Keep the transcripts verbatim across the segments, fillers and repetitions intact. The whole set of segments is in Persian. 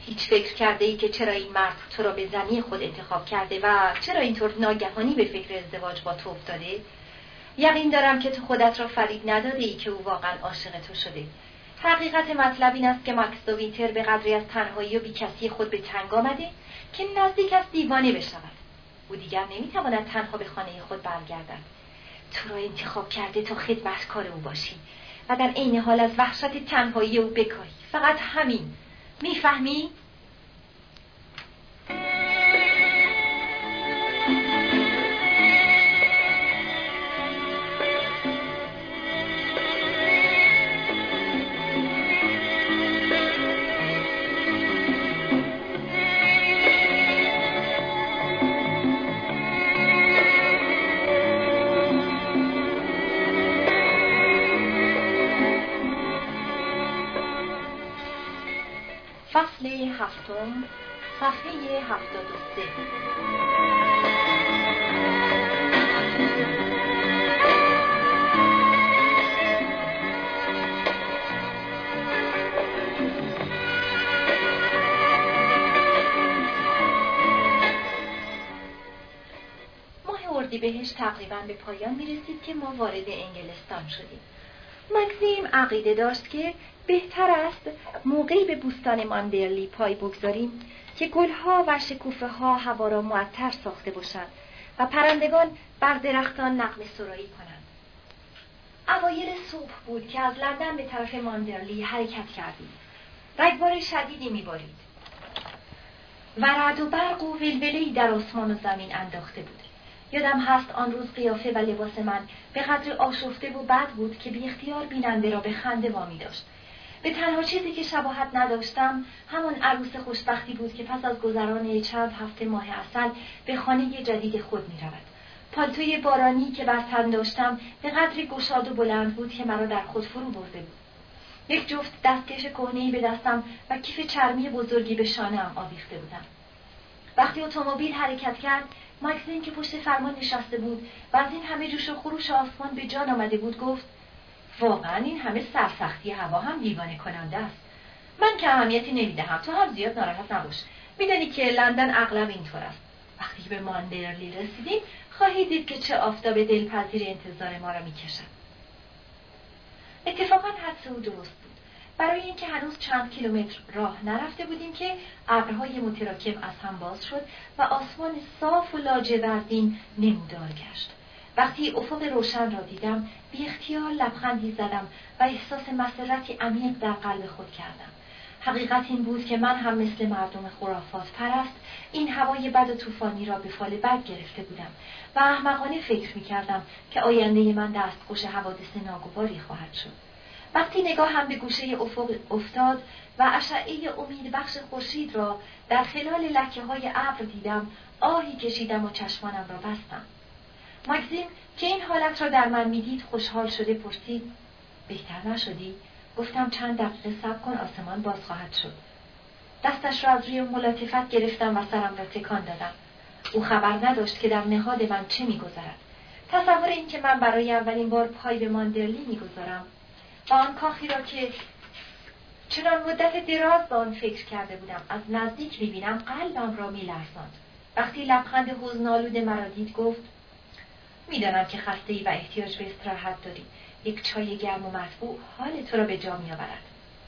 هیچ فکر کرده ای که چرا این مرد تو را به زنی خود انتخاب کرده و چرا اینطور ناگهانی به فکر ازدواج با تو افتاده؟ یقین دارم که تو خودت را فریب نداده ای که او واقعا عاشق تو شده. حقیقت مطلب این است که ماکس دو وینتر به قدری از تنهایی و بیکسی خود به تنگ آمده که نزدیک است دیوانه بشود. او دیگر نمیتواند تنها به خانه خود برگردد. تو را انتخاب کرده تا خدمتکار او باشی و در عین حال از وحشت تنهایی او بکاهی. فقط همین. میفهمی؟ فصل هفتم، صفحه هفتاد و سه. ماه اردیبهشت تقریباً به پایان می‌رسید که ما وارد انگلستان شدیم. مکزیم عقیده داشت که بهتر است موقعی به بوستان ماندرلی پای بگذاریم که گلها و شکوفه ها هوا را معطر ساخته باشند و پرندگان بر درختان نغمه سرایی کنند. اوایل صبح بود که از لندن به طرف ماندرلی حرکت کردیم. رگبار شدیدی می‌بارید و رعد و برق و ولوله‌ای در آسمان و زمین انداخته بود. یادم هست آن روز قیافه و لباس من به قدر آشفته و بد بود که بی اختیار بیننده را به خنده وامی داشت. به تنها چیزی که شباهت نداشتم همان عروس خوشبختی بود که پس از گذران چند هفته ماه عسل به خانه جدید خود می رود. پالتوی بارانی که بر تن داشتم به قدری گشاد و بلند بود که مرا در خود فرو برده بود. یک جفت دستکش کهنه‌ای به دستم و کیف چرمی بزرگی به شانه‌ام آویخته بودم. وقتی اتومبیل حرکت کرد، مکزیم که پشت فرمان نشسته بود و از این همه جوش و خروش آسمان به جان آمده بود گفت: واقعا این همه سرسختی هوا هم دیوانه کننده است. من که اهمیتی نمیدهم، تو هم زیاد ناراحت نباش. میدانی که لندن اغلب اینطور است. وقتی که به ماندرلی رسیدیم خواهید دید که چه آفتاب دلپذیر انتظار ما را میکشد. اتفاقا حدس او درست بود. برای اینکه هنوز چند کیلومتر راه نرفته بودیم که ابرهای متراکم از هم باز شد و آسمان صاف و لاجوردین نمودار گشت. وقتی افق روشن را دیدم بی اختیار لبخندی زدم و احساس مسرتی عمیق در قلب خود کردم. حقیقت این بود که من هم مثل مردم خرافات پرست این هوای بد و طوفانی را به فال بد گرفته بودم و احمقانه فکر می‌کردم که آینده من دستخوش حوادث ناگواری خواهد شد. وقتی نگاه هم به گوشه افق افتاد و اشعه امید بخش خورشید را در خلال لکه‌های ابر دیدم، آهی کشیدم و چشمانم را بستم. مکزیم که این حالت را در من میدید خوشحال شده پرسید: بهتر نشدی؟ گفتم چند دقیقه صبر کن، آسمان باز خواهد شد. دستش را از روی ملاطفت گرفتم و سرم را تکان دادم. او خبر نداشت که در نهاد من چه می‌گذرد. تصور این که من برای اولین بار پای به ماندرلی می‌گذارم و آن کاخی را که چنان مدت دراز به آن فکر کرده بودم از نزدیک می‌بینم قلبم را می‌لرزاند. وقتی لبخند حزن‌آلود مرا دید گفت: می‌دانم که خسته‌ای و احتیاج به استراحت داری. یک چای گرم و مطبوع حال تو را به جا می‌آورد.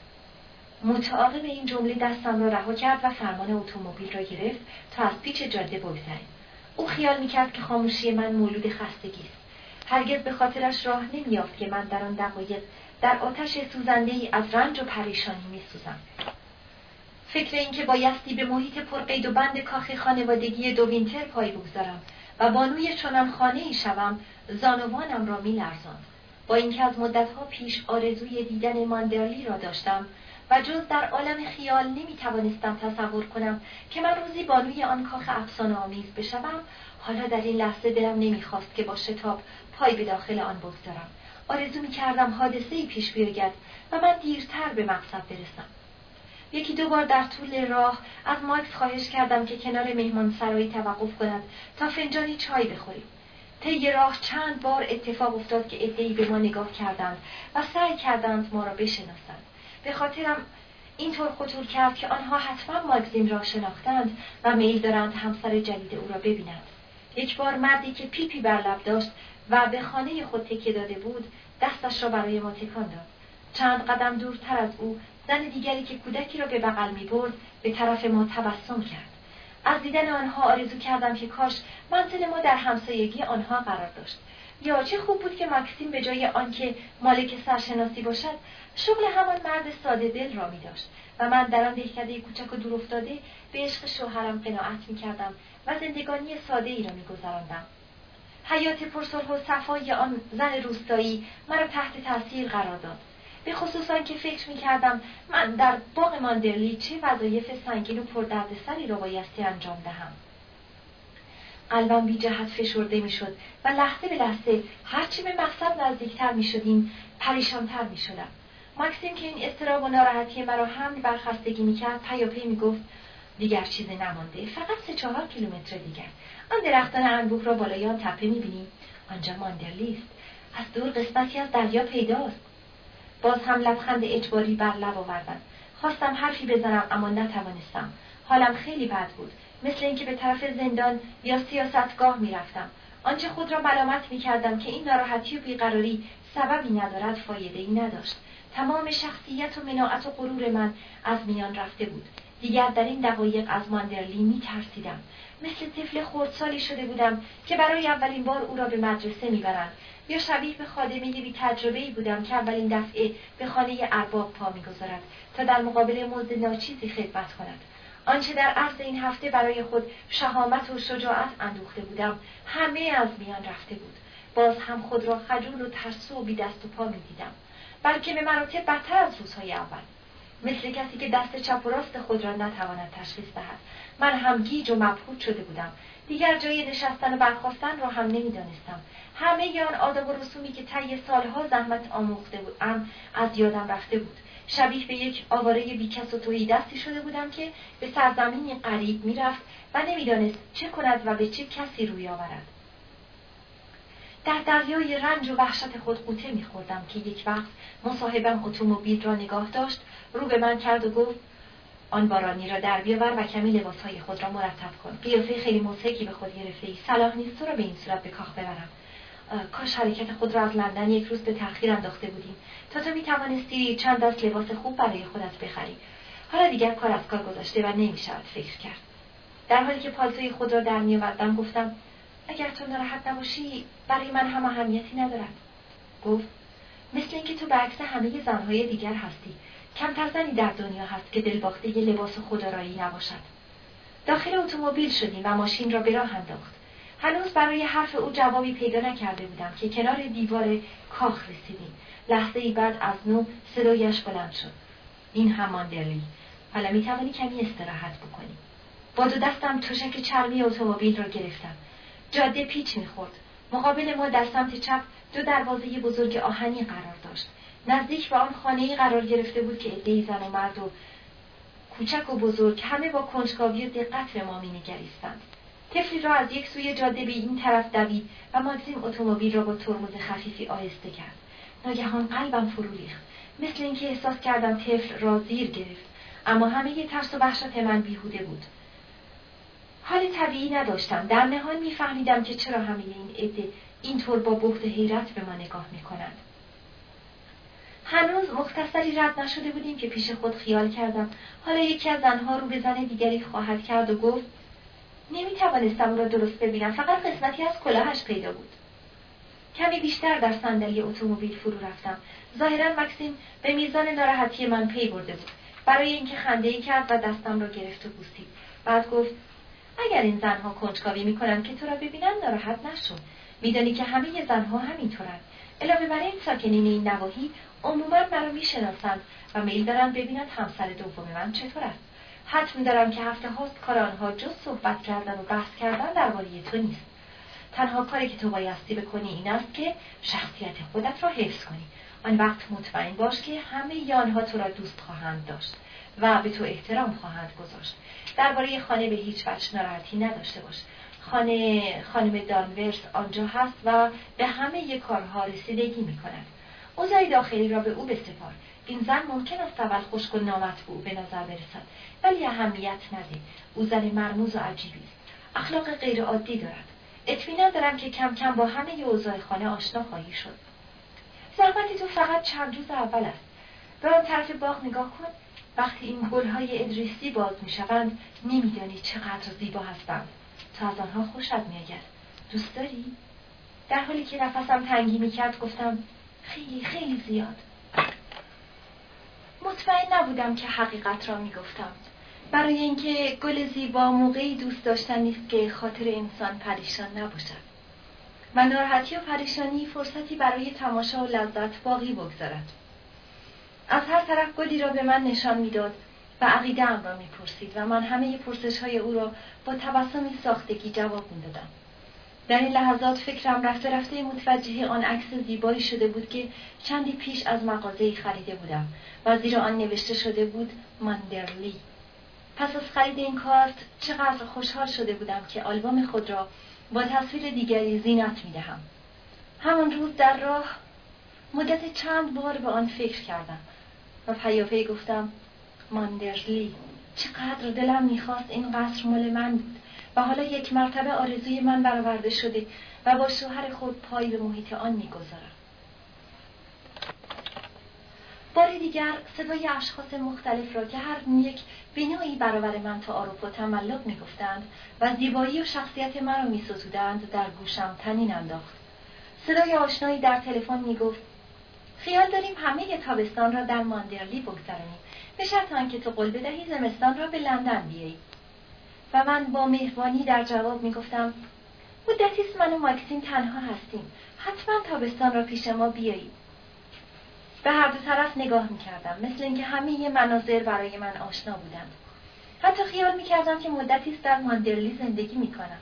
متعاقب این جمله دستم را رها کرد و فرمان اتومبیل را گرفت تا از پیچ جاده بگذریم. او خیال می‌کرد که خاموشی من مولود خستگی است. هرگز به خاطرش راه نمی‌یافت که من در آن دقایق در آتش سوزنده‌ای از رنج و پریشانی می‌سوزم. فکر این که بایستی به محیط پرقید و بند کاخ خانوادگی دو وینتر پای بگذارم و بانوی چنان خانه‌ای شوم زانوانم را می‌لرزاند. با اینکه از مدت‌ها پیش آرزوی دیدن ماندرلی را داشتم و جز در عالم خیال نمی‌توانستم تصور کنم که من روزی بانوی آن کاخ افسانه‌آمیز بشوم، حالا در این لحظه دلم نمی‌خواست که با شتاب پای به داخل آن بگذارم. آرزو می‌کردم حادثه‌ای پیش بیاید و من دیرتر به مقصد برسم. یکی دو بار در طول راه از ماکس خواهش کردم که کنار مهمانسرایی توقف کند تا فنجانی چای بخوریم. طی راه چند بار اتفاق افتاد که عده‌ای به ما نگاه کردند و سعی کردند ما را بشناسند. به خاطرم اینطور خطور کرد که آنها حتما ماگزیم را شناختند و میل دارند همسر جدید او را ببینند. یک بار مردی که پیپی بر لب داشت و به خانه خود تکیه داده بود دستش را برای ما تکان داد. چند قدم دورتر از او زن دیگری که کودکی را به بغل می برد به طرف ما تبسم کرد. از دیدن آنها آرزو کردم که کاش منزل ما در همسایگی آنها قرار داشت. یا چه خوب بود که ماکسیم به جای آنکه مالک سرشناسی باشد شغل همان مرد ساده دل را می داشت و من در آن دهکده کوچک و دور افتاده به عشق شوهرم قناعت می کردم و زندگانی ساده ای را می گذراندم. حیات پرصلح و صفای آن زن روستایی مرا تحت تاثیر قرار داد. به خصوص آن که فکر می کردم من در باغ ماندرلی چه وظایف سنگین و پردردسری را بایستی انجام دهم. قلبم بی جهت فشرده می شد و لحظه به لحظه هرچی به مقصد نزدیکتر می شدیم پریشانتر می شدم. ماکسیم که این اضطراب و ناراحتی مرا حمل بر خستگی می کرد پیاپی می گفت دیگر چیزی نمانده، فقط سه چهار کیلومتر دیگر. آن درختان انبوه را بالای آن تپه می بینی؟ آنجا ماندرلی است. از دور قسمتی از دریا پیداست. باز هم لبخند اجباری بر لب آوردم. خواستم حرفی بزنم اما نتوانستم. حالم خیلی بد بود، مثل اینکه به طرف زندان یا سیاستگاه می رفتم. آنچه خود را ملامت می کردم که این ناراحتی و بیقراری سببی ندارد فایده‌ای نداشت. تمام شخصیت و مناعت و غرور من از میان رفته بود. دیگر در این دقایق از ماندرلی می ترسیدم. مثل طفل خردسالی شده بودم که برای اولین بار او را به مدرسه می برند. یا شبیه به خادمه بی تجربه‌ای بودم که اولین دفعه به خانه ارباب پا می‌گذارد تا در مقابل مزد ناچیزی خدمت کند. آنچه در عرض این هفته برای خود شهامت و شجاعت اندوخته بودم همه از میان رفته بود. باز هم خود را خجول و ترسو و بی دست و پا می‌دیدم، بلکه به مراتب بدتر از روزهای اول، مثل کسی که دست چپ و راست خود را نتواند تشخیص دهد. من هم گیج و مبهوت شده بودم. دیگر جای نشستن و برخاستن را هم نمی‌دانستم. همه آن آداب و رسومی که طی سالها زحمت آموخته بودم از یادم رفته بود. شبیه به یک آواره بیکس و تهیدستی شده بودم که به سرزمینی غریب میرفت و نمیدانست چه کند و به چه کسی روی آورد. در دریای رنج و وحشت خود غوطه می‌خوردم که یک وقت مصاحبم اتومبیل را نگاه داشت، رو به من کرد و گفت آن بارانی را در بیاور و کمی لباسهای خود را مرتب کن. قیافه خیلی مضحکی به خود گرفته‌ای. صلاح نیست تو را به این صورت به کاخ ببرم. کاش حرکت خود را از لندن یک روز به تأخیر انداخته بودیم تا تو می‌توانستی چند دست لباس خوب برای خودت بخری. حالا دیگر کار از کار گذشته و نمی‌شود فکر کرد. در حالی که پالتوی خود را در می‌آوردم گفتم اگر تو ناراحت نباشی برای من هم اهمیتی ندارد. گفت مثل اینکه تو برعکس همه زن‌های دیگر هستی. کمتر زنی در دنیا هست که دلباخته ی لباس خودآرایی نباشد. داخل اتومبیل شدیم و ماشین را به راه انداخت. هنوز برای حرف او جوابی پیدا نکرده بودم که کنار دیوار کاخ رسیدیم. لحظه ای بعد از نو صدایش بلند شد. این هم ماندرلی. حالا می توانی کمی استراحت بکنی. با دو دستم تشک چرمی اتومبیل را گرفتم. جاده پیچ می‌خورد. مقابل ما در سمت چپ دو دروازه بزرگ آهنی قرار داشت. نزدیک به آن خانه‌ای قرار گرفته بود که عده‌ای زن و مرد و کوچک و بزرگ همه با کنجکاوی و دقت به ما می‌نگریستند. طفلی را از یک سوی جاده به این طرف دوید و ماگزیم اتومبیل را با ترمز خفیفی آهسته کرد. ناگهان قلبم فرو ریخت، مثل اینکه احساس کردم طفل را زیر گرفت، اما همه ترس و وحشت من بیهوده بود. حال طبیعی نداشتم. در نهایت می‌فهمیدم که چرا همه این عده اینطور با بهت حیرت به ما نگاه می‌کنند. هنوز مختصری رد نشده بودیم که پیش خود خیال کردم حالا یکی از زنها رو به زن دیگری خواهد کرد و گفت نمی‌توانستم را درست ببینم، فقط قسمتی از کلاهش پیدا بود. کمی بیشتر در صندلی اتومبیل فرو رفتم. ظاهراً ماکسیم به میزان ناراحتی من پی برده بود. برای اینکه خنده‌ای کرد و دستم را گرفت و بوسید. بعد گفت اگر این زنها کنجکاوی می‌کنند که تو را ببینن ناراحت نشو. می‌دانی که همه زنها همینطورند. علاوه بر این ساکنین این نواحی عموماً مرا می‌شناسند و میل دارند ببینند همسر دوم من چطور است. حتم دارم که هفته هاست کار آنها جز صحبت کردن و بحث کردن درباره تو نیست. تنها کاری که تو بایستی بکنی این است که شخصیت خودت را حفظ کنی. آن وقت مطمئن باش که همه آنها تو را دوست خواهند داشت و به تو احترام خواهند گذاشت. درباره خانه به هیچ وجه ناراحتی نداشته باش. خانه خانم دانورس آنجا هست و به همه کارها رسیدگی می‌کند. اوضاع داخلی را به او بسپار. این زن ممکن است اول خشک و نامطبوع به نظر برسد، ولی اهمیت نده. او زن مرموز و عجیبی است. اخلاق غیر عادی دارد. اطمینان دارم که کم کم با همه اوضاع خانه آشنا خواهی شد. زحمت تو فقط چند روز اول است. به آن طرف باغ نگاه کن. وقتی این گل‌های ادریسی باز می‌شوند، نمی‌دانی چقدر زیبا هستند. تو از آنها خوشت می‌آید. دوست داری؟ در حالی که نفسم تنگی می‌کرد گفتم خیلی خیلی زیاد. مطمئن نبودم که حقیقت را می‌گفتم. برای اینکه گل زیبا موقعی دوست داشتنی است که خاطر انسان پریشان نباشد و ناراحتی و پریشانی فرصتی برای تماشا و لذت باقی بگذارد. از هر طرف گلی را به من نشان میداد و عقیده‌ام را میپرسید و من همه پرسش‌های او را با تبسمی ساختگی جواب میدادم. در این لحظات فکرم رفته رفته متوجه آن عکس زیبایی شده بود که چندی پیش از مغازه‌ای خریده بودم و زیر آن نوشته شده بود ماندرلی. پس از خرید این کارت چقدر خوشحال شده بودم که آلبوم خود را با تصویر دیگری زینت می‌دهم. همان روز در راه مدت چند بار به آن فکر کردم و پیاپی گفتم ماندرلی، چقدر دلم می‌خواست این قصر مال من بود و حالا یک مرتبه آرزوی من برآورده شده و با شوهر خود پای به محیط آن می‌گذارم. بار دیگر صدای اشخاص مختلف را که هر یک به نوعی برابر من تعارف و تملق می‌گفتند و زیبایی و شخصیت من را می‌ستودند در گوشم طنین انداخت. صدای آشنایی در تلفن می‌گفت خیال داریم همه تابستان را در ماندرلی بگذرانیم، به شرط آنکه تو قول بدهی زمستان را به لندن بیایی. و من با مهربانی در جواب می‌گفتم مدتی است من و ماکسیم تنها هستیم، حتما تابستان را پیش ما بیایی. به هر دو طرف نگاه می‌کردم، مثل اینکه همه مناظر برای من آشنا بودند. حتی خیال می‌کردم که مدتی است در ماندرلی زندگی می‌کنم.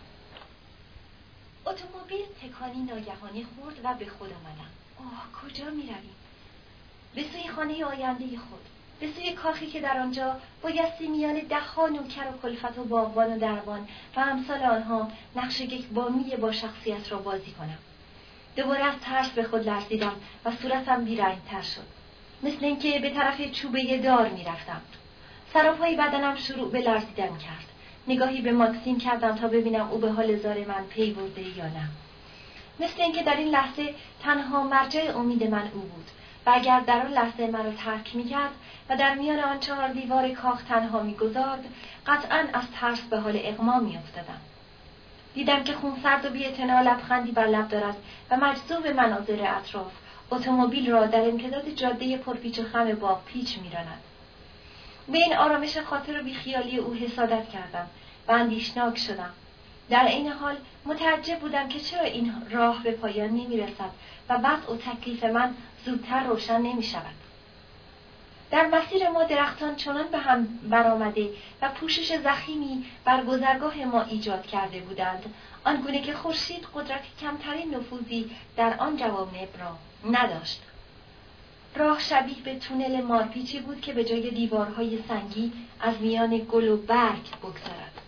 اتومبیل تکانی ناگهانی خورد و به خود آمدم. آه، کجا می‌رویم؟ به سوی خانه آینده خود، به سوی کاخی که در آنجا بایستی میان ده‌ها نوکر و کلفت و باغبان و دربان و امثال آنها نقش یک بانوی با شخصیت را بازی کنم. دوباره از ترس به خود لرزیدم و صورتم بی‌رنگ‌تر شد، مثل اینکه به طرف چوبه دار می‌رفتم. سراپای بدنم شروع به لرزیدن کرد. نگاهی به ماکسیم کردم تا ببینم او به حال زار من پی برده یا نه. مثل اینکه در این لحظه تنها مرجع امید من او بود و اگر در آن لحظه مرا ترک می‌کرد و در میان آن چهار دیوار کاخ تنها می‌گذارد، قطعاً از ترس به حال اغما می‌افتادم. دیدم که خونسرد و بی‌اعتنا لبخندی بر لب دارد و مجذوب مناظر اطراف اتومبیل را در امتداد جاده پرپیچ و خم باغ پیچ می‌راند. به این آرامش خاطر و بیخیالی او حسادت کردم و اندیشناک شدم. در این حال متعجب بودم که چرا این راه به پایان نمی‌رسد و وضع و تکلیف من زودتر روشن نمی‌شود. در مسیر ما درختان چنان به هم برآمده و پوشش ضخیمی بر گذرگاه ما ایجاد کرده بودند، آنگونه که خورشید قدرت کمترین نفوذی در آن جوانب را نداشت. راه شبیه به تونل مارپیچی بود که به جای دیوارهای سنگی از میان گل و برگ بگذرد.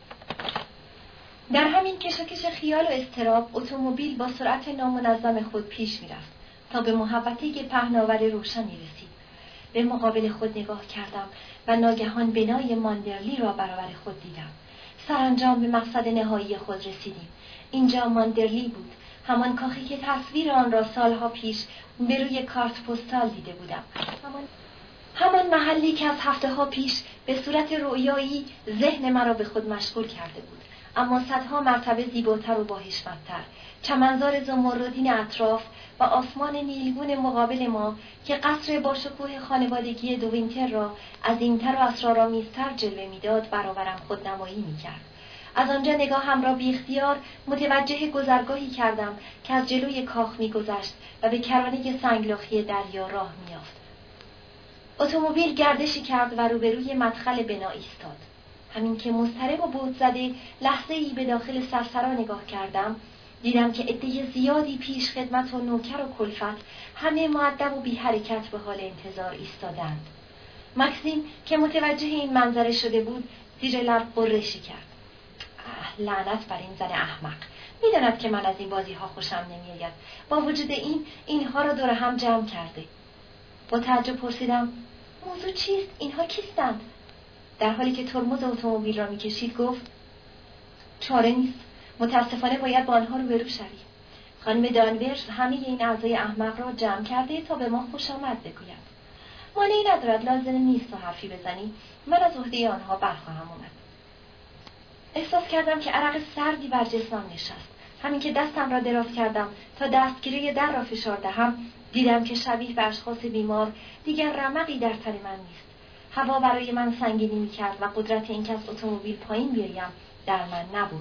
در همین کشاکش خیال و اضطراب اتومبیل با سرعت نامنظم خود پیش می‌رفت تا به محوطه‌ای که پهناور روشنی رسید. به مقابل خود نگاه کردم و ناگهان بنای ماندرلی را برابر خود دیدم. سرانجام به مقصد نهایی خود رسیدیم. اینجا ماندرلی بود، همان کاخی که تصویر آن را سالها پیش به روی کارت پستال دیده بودم. همان همان محلی که از هفته‌ها پیش به صورت رویایی ذهن مرا به خود مشغول کرده بود، اما صدها مرتبه زیباتر و باحشمت‌تر. چمنزار زمردین اطراف و آسمان نیلگون مقابل ما که قصر با شکوه خانوادگی دو وینتر را عظیم‌تر و اسرارآمیزتر جلوه می‌داد برابرم خودنمایی می‌کرد. از آنجا نگاهم را بی اختیار متوجه گذرگاهی کردم که از جلوی کاخ می‌گذشت و به کرانه سنگلاخی دریا راه می‌یافت. اتومبیل گردشی کرد و روبروی مدخل بنا ایستاد. همین که مضطرب و بهت‌زده لحظه‌ای به داخل سرسرا نگاه کردم، دیدم که عده زیادی پیش خدمت و نوکر و کلفت همه مؤدب و بی حرکت به حال انتظار ایستادند. ماکسیم که متوجه این منظره شده بود زیر لب غرشی کرد. اه، لعنت بر این زن احمق، میداند که من از این بازی ها خوشم نمیآید. با وجود این اینها را دور هم جمع کرده. با تعجب پرسیدم موضوع چیست؟ اینها کیستند؟ در حالی که ترمز اتومبیل را میکشید گفت چاره نیست، متاسفانه باید با آنها روبرو شوی. خانم دانورس همه این اعضای احمق را جمع کرده تا به ما خوش آمد بگوید. مانعی ندارد، لازم نیست تا حرفی بزنی، من از عهده آنها برخواهم آمد. احساس کردم که عرق سردی بر جسمم نشست. همین که دستم را دراز کردم تا دستگیره در را فشار دهم، دیدم که شبیه به اشخاص بیمار دیگر رمقی در تن من نیست. هوا برای من سنگینی می‌کرد و قدرت اینکه از اتومبیل پایین بیایم در من نبود.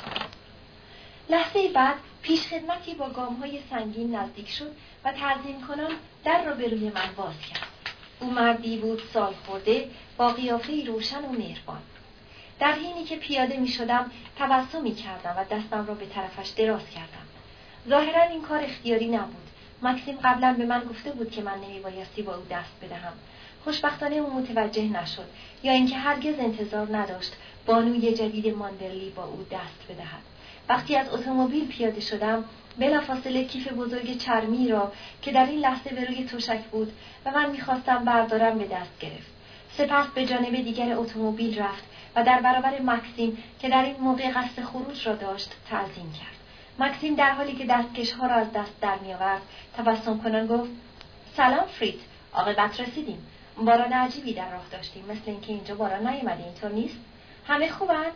لحظه بعد پیش خدمتی با گام‌های سنگین نزدیک شد و تعظیم کنان در را به روی من باز کرد. او مردی بود سال خورده با قیافه‌ای روشن و مهربان. در حینی که پیاده می شدم تبسمی کردم و دستم را به طرفش دراز کردم. ظاهراً این کار اختیاری نبود. مکسیم قبلا به من گفته بود که من نمی بایستی با او دست بدهم. خوشبختانه او متوجه نشد یا اینکه هرگز انتظار نداشت بانوی جدید ماندرلی با او دست بدهد. وقتی از اتومبیل پیاده شدم بلافاصله کیف بزرگ چرمی را که در این لحظه به روی تشک بود و من می‌خواستم بردارم به دست گرفت. سپس به جانب دیگر اتومبیل رفت و در برابر مکسیم که در این موقع قصد خروج را داشت تعظیم کرد. مکسیم در حالی که دستکش‌ها را از دست در می‌آورد تبسم کنان گفت سلام فرید، عاقبت رسیدیم. باران عجیبی در راه داشتیم، مثل اینکه اینجا باران نیامده، اینطور نیست؟ همه خوبند؟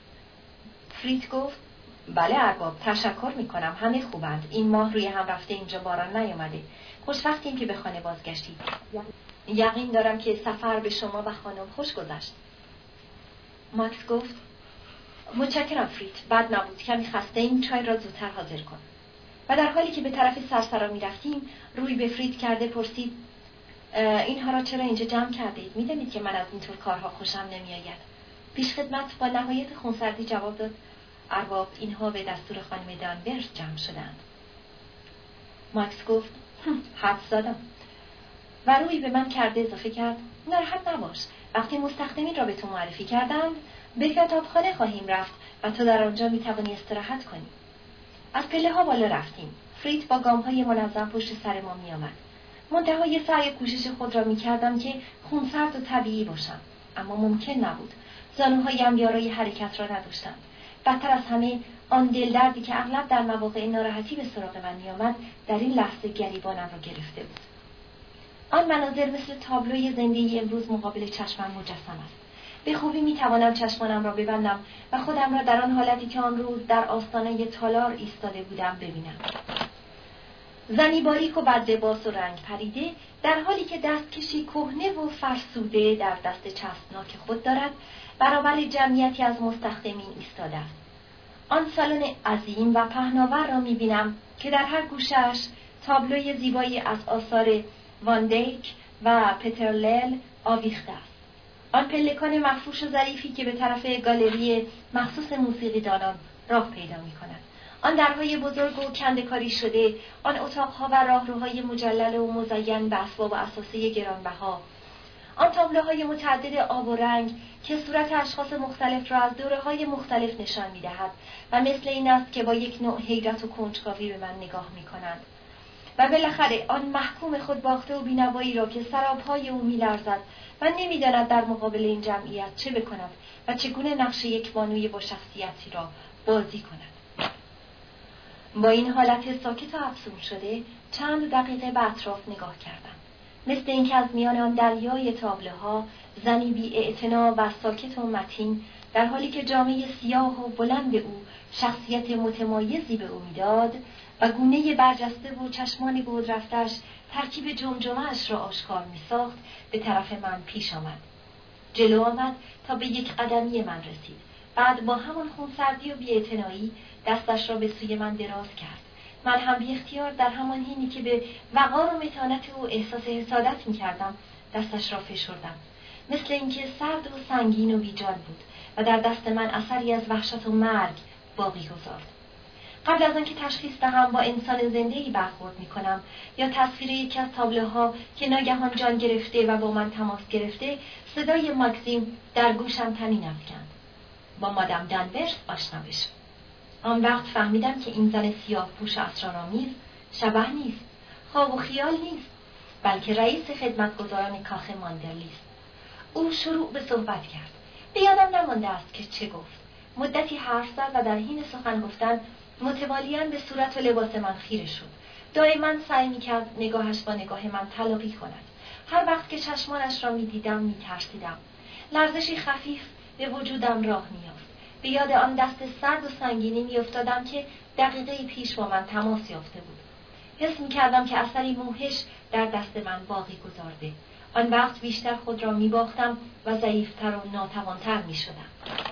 فرید گفت بله ارباب، تشکر میکنم، همه خوبند. این ماه روی هم رفته اینجا باران نیامده. خوشوقتیم که به خانه بازگشتید. یقین دارم که سفر به شما و خانم خوش گذشت. ماکس گفت متشکرم فرید، بد نبود، کمی خسته ایم، چای را زودتر حاضر کن. و در حالی که به طرف سرسرا می رفتیم روی به فرید کرده پرسید اینها را چرا اینجا جمع کردید؟ میدانید که من از اینطور کارها خوشم نمیآید. پیش خدمت با نهایت خونسردی جواب داد ارباب، اینها به دستور خانم دانورس جمع شدند. ماکس گفت حد زدم و روی به من کرده اضافه کرد ناراحت نباش، وقتی مستخدمین را به تو معرفی کردند به کتابخانه خواهیم رفت و تو در آنجا میتوانی استراحت کنی. از پله ها بالا رفتیم. فرید با گام های منظم پشت سر ما می آمد. منتهای سعی کوشش خود را می کردم که خونسرد و طبیعی باشم، اما ممکن نبود. زانوهایم یارای حرکت را نداشتند. بدتر از همه آن دلدردی که اغلب در مواقع ناراحتی به سراغ من می آمد در این لحظه گریبانم را گرفته بود. آن مناظر مثل تابلوی زندگی امروز مقابل چشمم مجسم است. به خوبی می توانم چشمانم را ببندم و خودم را در آن حالتی که آن روز در آستانه تالار ایستاده بودم ببینم. زنی باریک و بد لباس و رنگ پریده در حالی که دستکشی کهنه و فرسوده در دست چسبناک خود دارد برابر جمعیتی از مستخدمین ایستاده است. آن سالن عظیم و پهناور را می بینم که در هر گوشه‌اش تابلوی زیبایی از آثار وان دیک و پترلل آویخته است. آن پلکان مفروش و ظریفی که به طرف گالری مخصوص موسیقیدانان راه پیدا می کند. آن درهای بزرگ و کنده‌کاری شده، آن اتاقها و راهروهای مجلل و مزین به اسباب و اساسه گرانبها، آن تابلوهای متعدد آب و رنگ که صورت اشخاص مختلف را از دوره‌های مختلف نشان می‌دهد و مثل این است که با یک نوع حیرت و کنجکاوی به من نگاه می‌کنند. و بالاخره آن محکوم خود باخته و بی‌نوایی را که سراپای او می‌لرزد و نمی‌داند در مقابل این جمعیت چه بکند و چگونه نقش یک بانوی با شخصیتی را بازی کند. با این حالت ساکت و افسون شده چند دقیقه به اطراف نگاه کردم، مثل اینکه از میان آن دریای تابلوها زنی بی‌اعتنا و ساکت و متین در حالی که جامه سیاه و بلند او شخصیت متمایزی به او میداد و گونه برجسته و چشمان گودرفتش ترکیب جمجمه‌اش را آشکار می‌ساخت به طرف من پیش آمد. جلو آمد تا به یک قدمی من رسید. بعد با همان خونسردی و بی‌اعتنایی دستش را به سوی من دراز کرد. من هم بی اختیار در همان حینی که به وقار و متانت او احساس حسادت می کردم دستش را فشردم، مثل اینکه سرد و سنگین و بیجان بود و در دست من اثری از وحشت و مرگ باقی گذارد. قبل از آنکه تشخیص دهم با انسان زنده‌ای برخورد می کنم یا تصویر یکی از تابلوها که ناگهان جان گرفته و با من تماس گرفته، صدای ماکسیم در گوشم طنین افکند. با مادام دانورس آشنا بشو. آن وقت فهمیدم که این زن سیاه پوش اسرارآمیز شبح نیست، خواب و خیال نیست. بلکه رئیس خدمتگزاران کاخ ماندرلی است. او شروع به صحبت کرد. به یادم نمانده است که چه گفت. مدتی حرف زد و در حین سخن گفتن متوالیاً به صورت و لباس من خیره شد. دائما سعی می‌کرد نگاهش با نگاه من تلاقی کند. هر وقت که چشمانش را می‌دیدم می‌ترسیدم. لرزشی خفیف به وجودم راه می‌یافت. به یاد آن دست سرد و سنگینی می‌افتادم که دقیقه پیش با من تماس یافته بود. حس می‌کردم که اثری موحش در دست من باقی گذارده. آن وقت بیشتر خود را می‌باختم و ضعیف‌تر و ناتوان‌تر می‌شدم.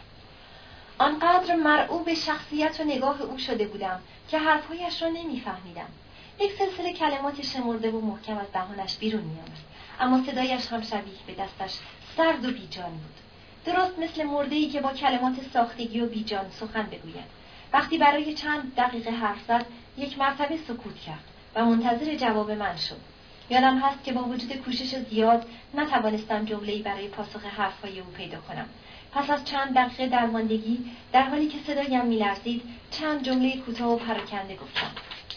آنقدر مرعوب شخصیت و نگاه او شده بودم که حرفهایش را نمی‌فهمیدم. یک سلسله کلمات شمرده و محکم از دهانش بیرون می‌آمد، اما صدایش هم شبیه به دستش سرد و بیجان بود. درست مثل مرده‌ای که با کلمات ساختگی و بیجان سخن بگوید. وقتی برای چند دقیقه حرف زد، یک مرتبه سکوت کرد و منتظر جواب من شد. یادم هست که با وجود کوشش زیاد نتوانستم جمله‌ای برای پاسخ حرف‌های او پیدا کنم. پس از چند دقیقه درماندگی، در حالی که صدایم می‌لرزید، چند جمله کوتاه و پراکنده گفتم.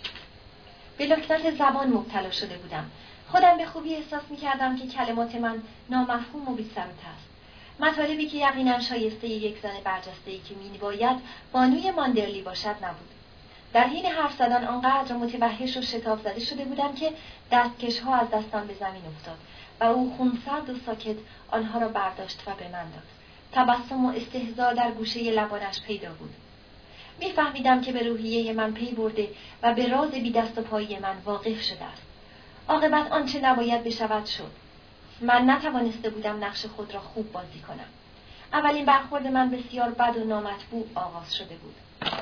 به لکنت زبان مبتلا شده بودم. خودم به خوبی احساس می‌کردم که کلمات من نامفهوم و بی‌سر و ته است. مطالبی که یقیناً شایسته یک زن برجسته‌ای که می‌باید بانوی ماندرلی باشد نبود. در حین حرف زدن آنقدر متوحش و شتاب زده شده بودم که دستکش‌ها از دستم به زمین افتاد و او خونسرد و ساکت آنها را برداشت و به من داد. تبسم و استهزا در گوشه لبانش پیدا بود. می‌فهمیدم که به روحیه من پی برده و به راز بی دست و پایی من واقف شده است. عاقبت آنچه نباید بشود شد. من نتوانسته بودم نقش خود را خوب بازی کنم. اولین برخورد من بسیار بد و نامطبوع آغاز شده بود.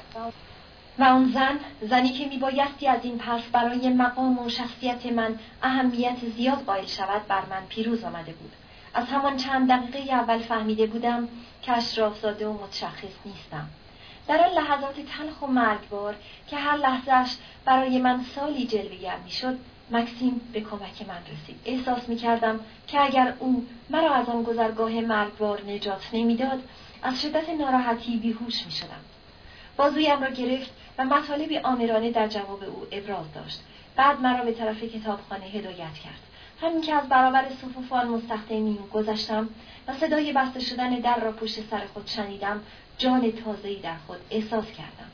و آن زن، زنی که میبایستی از این پس برای مقام و شخصیت من اهمیت زیاد قائل شود، بر من پیروز آمده بود. از همان چند دقیقه اول فهمیده بودم که اشرافزاده و متشخص نیستم. در آن لحظات تلخ و مرگبار که هر لحظهش برای من سالی جلوه‌گر میشد، مکسیم به کمک من رسید. احساس می‌کردم که اگر او مرا از آن گذرگاه مرگبار نجات نمی‌داد، از شدت ناراحتی بیهوش می‌شدم. بازویم را گرفت و مطالبی آمرانه در جواب او ابراز داشت. بعد مرا به طرف کتابخانه هدایت کرد. همین که از برابر صفوف آن مستخدمین گذشتم و صدای بسته شدن در را پشت سر خود شنیدم، جان تازه‌ای در خود احساس کردم.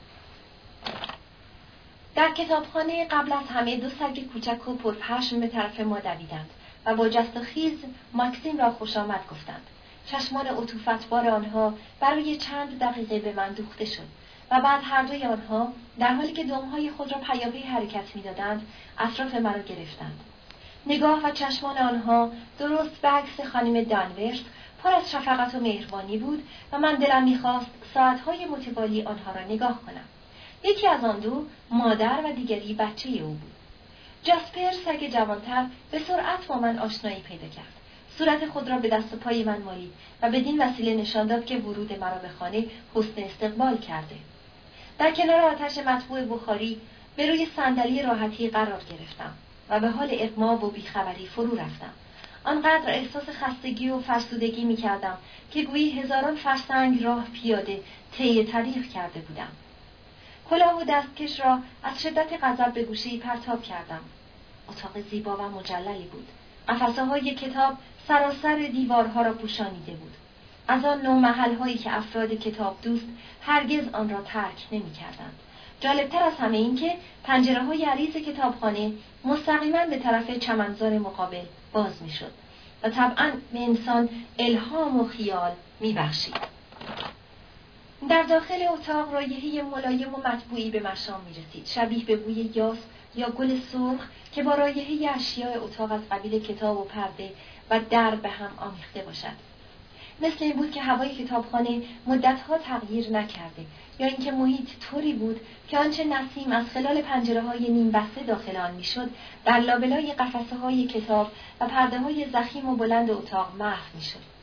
در کتابخانه قبل از همه دو سگ کوچک و پرپشم به طرف ما دویدند و با جست و خیز ماکسیم را خوش آمد گفتند. چشمان عطوفت‌بار آنها برای چند دقیقه به من دوخته شد و بعد هر دوی آنها در حالی که دم‌های خود را پیاپی حرکت می‌دادند، اطراف مرا گرفتند. نگاه و چشمان آنها درست به عکس خانم دانورس پر از شفقت و مهربانی بود و من دلم می‌خواست ساعت‌های متوالی آنها را نگاه کنم. یکی از آن دو مادر و دیگری بچه او بود. جاسپر سگ جوانتر به سرعت با من آشنایی پیدا کرد. صورت خود را به دست و پای من مالید و بدین وسیله نشان داد که ورود مرا به خانه حسن استقبال کرده. در کنار آتش مطبوع بخاری به روی صندلی راحتی قرار گرفتم و به حال اغما و بیخبری فرو رفتم. آنقدر احساس خستگی و فرسودگی می کردم که گویی هزاران فرسنگ راه پیاده طی طریق کرده بودم. کلاه و دستکش را از شدت غضب به گوشه‌ای پرتاب کردم. اتاق زیبا و مجللی بود. قفسه های کتاب سراسر دیوارها را پوشانیده بود. از آن نوع محل‌هایی که افراد کتاب دوست هرگز آن را ترک نمی‌کردند. جالبتر از همه این که پنجره‌های عریض کتابخانه مستقیما به طرف چمنزار مقابل باز می‌شد و طبعاً به انسان الهام و خیال می‌بخشید. در داخل اتاق رایحه ملایم و مطبوعی به مشام می‌رسید، شبیه به بوی یاس یا گل سرخ که با رایحه اشیاء اتاق از قبیل کتاب و پرده و در به هم آمیخته باشد. مثل این بود که هوای کتابخانه مدتها تغییر نکرده یا اینکه محیط طوری بود که آنچه نسیم از خلال پنجره‌های نیم بسته داخل آن می‌شد، در لابلای قفسه‌های کتاب و پرده‌های ضخیم و بلند اتاق محو می‌شد.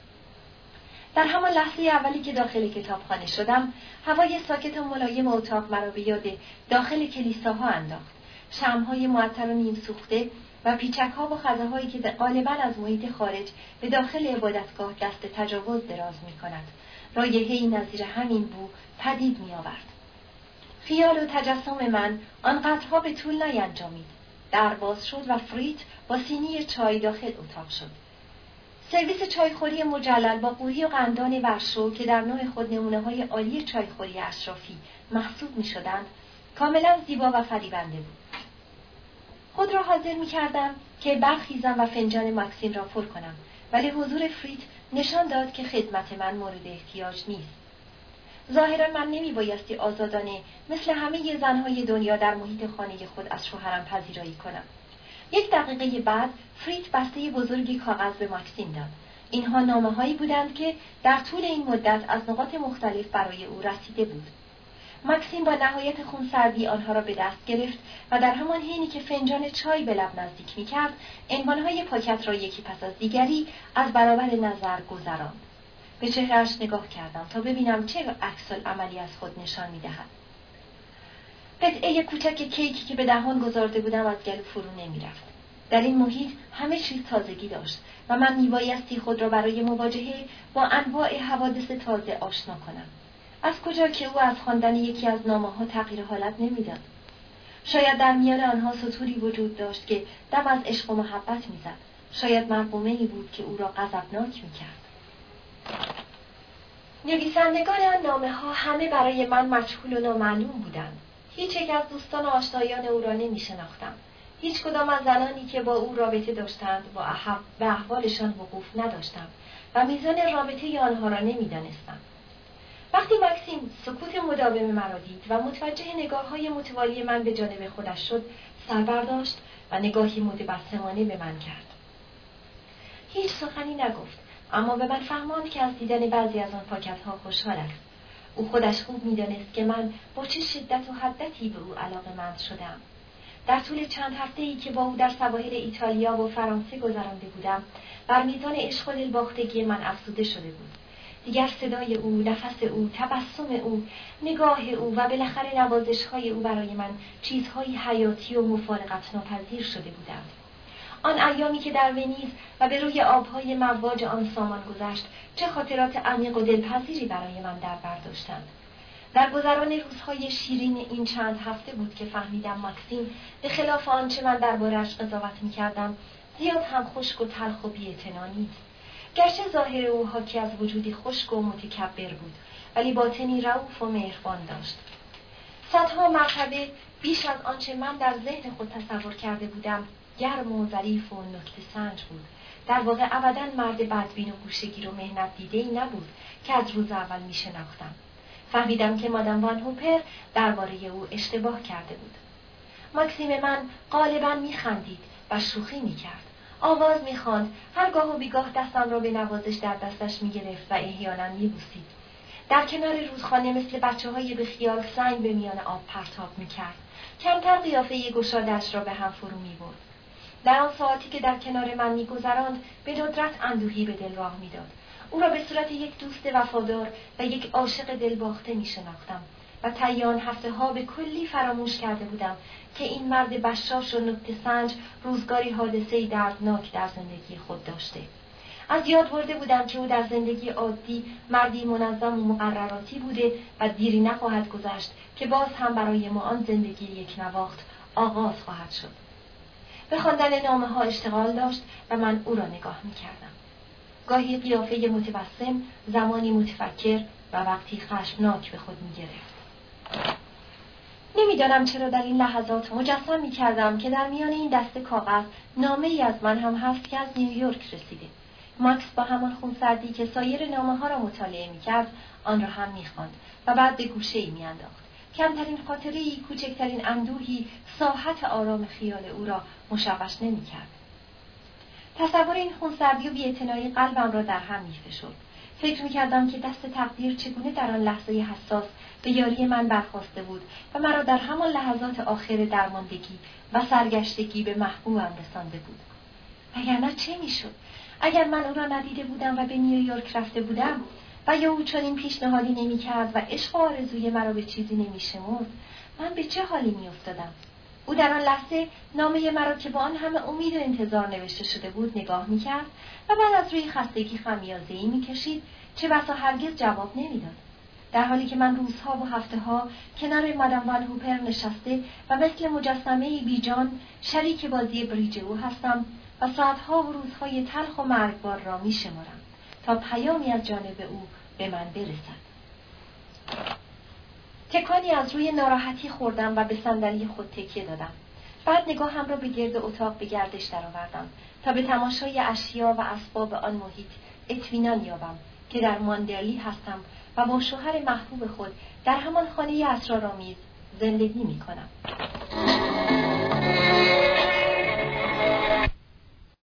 در همان لحظه اولی که داخل کتابخانه شدم، هوای ساکت و ملایم اتاق مرا به یاد داخل کلیساها انداخت. شمع‌های معطر و نیم سوخته و پیچک‌ها و خزه‌هایی که غالباً از محیط خارج به داخل عبادتگاه دست تجاوز دراز می‌کند، رایحه‌ای نظیر همین بو پدید می‌آورد. خیال و تجسم من آنقدرها به طول نینجامید. در باز شد و فریت با سینی چای داخل اتاق شد. سرویس چایخوری مجلل با قوری و قندان ورشو که در نوع خود نمونه‌های عالی چایخوری اشرافی محسوب می‌شدند، کاملا زیبا و فریبنده بود. خود را حاضر می‌کردم که برخیزم و فنجان ماکسیم را پر کنم، ولی حضور فریت نشان داد که خدمت من مورد احتیاج نیست. ظاهراً من نمی‌بایستی آزادانه مثل همه زن‌های دنیا در محیط خانه خود از شوهرم پذیرایی کنم. یک دقیقه بعد فریت بسته بزرگی کاغذ به ماکسیم داد. اینها نامه‌هایی بودند که در طول این مدت از نقاط مختلف برای او رسیده بود. ماکسیم با نهایت خونسردی آنها را به دست گرفت و در همان حینی که فنجان چای به لب نزدیک می‌کرد، عنوان‌های پاکت را یکی پس از دیگری از برابر نظر گذراند. به چهره‌اش نگاه کردم تا ببینم چه عکس‌العملی از خود نشان می‌دهد. قطعه کوچک کیکی که به دهان گذارده بودم از گلو فرو نمی‌رفت. در این محیط همه چیز تازگی داشت و من میبایستی خود را برای مواجهه با انواع حوادث تازه آشنا کنم. از کجا که او از خواندن یکی از نامه‌ها تغییر حالت نمیداد؟ شاید در میان آنها سطوری وجود داشت که دم از عشق و محبت میزد. شاید مرقومه‌ای بود که او را غضبناک میکرد. نویسندگان آن نامه‌ها همه برای من مجهول و نامعلوم بودند. هیچ یک از دوستان و آشنایان او را نمی‌شناختم. هیچ کدام از زنانی که با او رابطه داشتند با به احوالشان وقوف نداشتم و میزان رابطه آنها را نمی‌دانستم. وقتی ماکسیم سکوت مداوم مرا دید و متوجه نگاه‌های متوالی من به جانب خودش شد، سر برداشت و نگاهی متبسمانه به من کرد. هیچ سخنی نگفت، اما به من فهماند که از دیدن بعضی از آن پاکت‌ها خوشحال است. او خودش خوب می‌دانست که من با چه شدت و حدتی به او علاقه‌مند شدم. در طول چند هفته‌ای که با او در سواحل ایتالیا و فرانسه گذرانده بودم، بر میزان عشق و دلباختگی من افزوده شده بود. دیگر صدای او، نفس او، تبسم او، نگاه او و بالاخره نوازش‌های او برای من چیزهای حیاتی و مفارقت ناپذیر شده بودند. آن ایامی که در ونیز و به روی آبهای مواج آن سامان گذشت، چه خاطرات عمیق و دلپذیری برای من در بر داشتند. در گذران روزهای شیرین این چند هفته بود که فهمیدم ماکسیم به خلاف آنچه من درباره‌اش قضاوت می‌کردم، زیاد هم خشک و تلخ و بی‌اعتنا نیست. گرچه ظاهر او حاکی از وجودی خشک و متکبر بود، ولی باطنی رئوف و مهربان داشت. صدها مرتبه بیش از آنچه من در ذهن خود تصور کرده بودم، گرم و ظریف و نکته سنج بود. در واقع ابداً مرد بدبین و گوشه‌گیر و محنت دیده‌ای نبود که از روز اول می‌شناختم. فهمیدم که مادام وان هوپر درباره او اشتباه کرده بود. ماکسیم من غالباً می‌خندید و شوخی می‌کرد. آواز می‌خواند، هرگاه و بیگاه دستم را به نوازش در دستش می‌گرفت و احیاناً می‌بوسید. در کنار رودخانه مثل بچه‌های به خیال سنگ به میان آب پرتاب می‌کرد. کمتر قیافه گشاده‌اش را به هم فرو می‌برد. در آن ساعتی که در کنار من می‌گذراند، به ندرت اندوهی به دل راه می‌داد. او را به صورت یک دوست وفادار و یک عاشق دلباخته می‌شناختم و طی آن هفته‌ها به کلی فراموش کرده بودم که این مرد بشاش و نکته سنج روزگاری حادثه‌ای دردناک در زندگی خود داشته. از یاد برده بودم که او در زندگی عادی مردی منظم و مقرراتی بوده و دیری نخواهد گذشت که باز هم برای ما آن زندگی یک نواخت آغاز خواهد شد. به خواندن نامه‌ها اشتغال داشت و من او را نگاه می‌کردم. گاهی قیافه متبسم، زمانی متفکر و وقتی خشمناک به خود می‌گرفت. نمی‌دانم چرا در این لحظات مجسم می‌کردم که در میان این دسته کاغذ نامه‌ای از من هم هست که از نیویورک رسیده. ماکس با همان خونسردی که سایر نامه‌ها را مطالعه می‌کرد، آن را هم می‌خواند و بعد به گوشه‌ای می‌انداخت. کمترین خاطره‌ای، کوچکترین اندوهی، ساحت آرام خیال او را مشوش نمی‌کرد. تصور این خونسردی و بی‌اعتنایی قلبم را در هم می‌فشرد. فکر می‌کردم که دست تقدیر چگونه در آن لحظه حساس به یاری من برخاسته بود و مرا در همان لحظات آخر درماندگی و سرگشتگی به محبوبم رسانده بود. وگرنه چه می‌شد؟ اگر من او را ندیده بودم و به نیویورک رفته بودم و یا او چنین پیشنهادی نمی‌کرد و عشق و آرزوی مرا به چیزی نمی‌شمرد، من به چه حالی می‌افتادم؟ او در آن لحظه نامه مرا که با آن همه امید و انتظار نوشته شده بود نگاه می‌کرد و بعد از روی خستگی خمیازه‌ای می‌کشید، چه بسا هرگز جواب نمی‌داد. در حالی که من روزها و هفته‌ها کنار مادام وان هوپر نشسته و مثل مجسمه بیجان شریک بازی بریج او هستم و ساعتها و روزهای تلخ و مرگبار را می‌شمارم تا پیامی از جانب او به من برسد. تکانی از روی ناراحتی خوردم و به صندلی خود تکیه دادم. بعد نگاهم را به گرد اتاق به گردش درآوردم تا به تماشای اشیا و اسباب آن محیط اطمینان یابم که در ماندرلی هستم و با شوهر محبوب خود در همان خانه اسرارآمیز زندگی می‌کنم.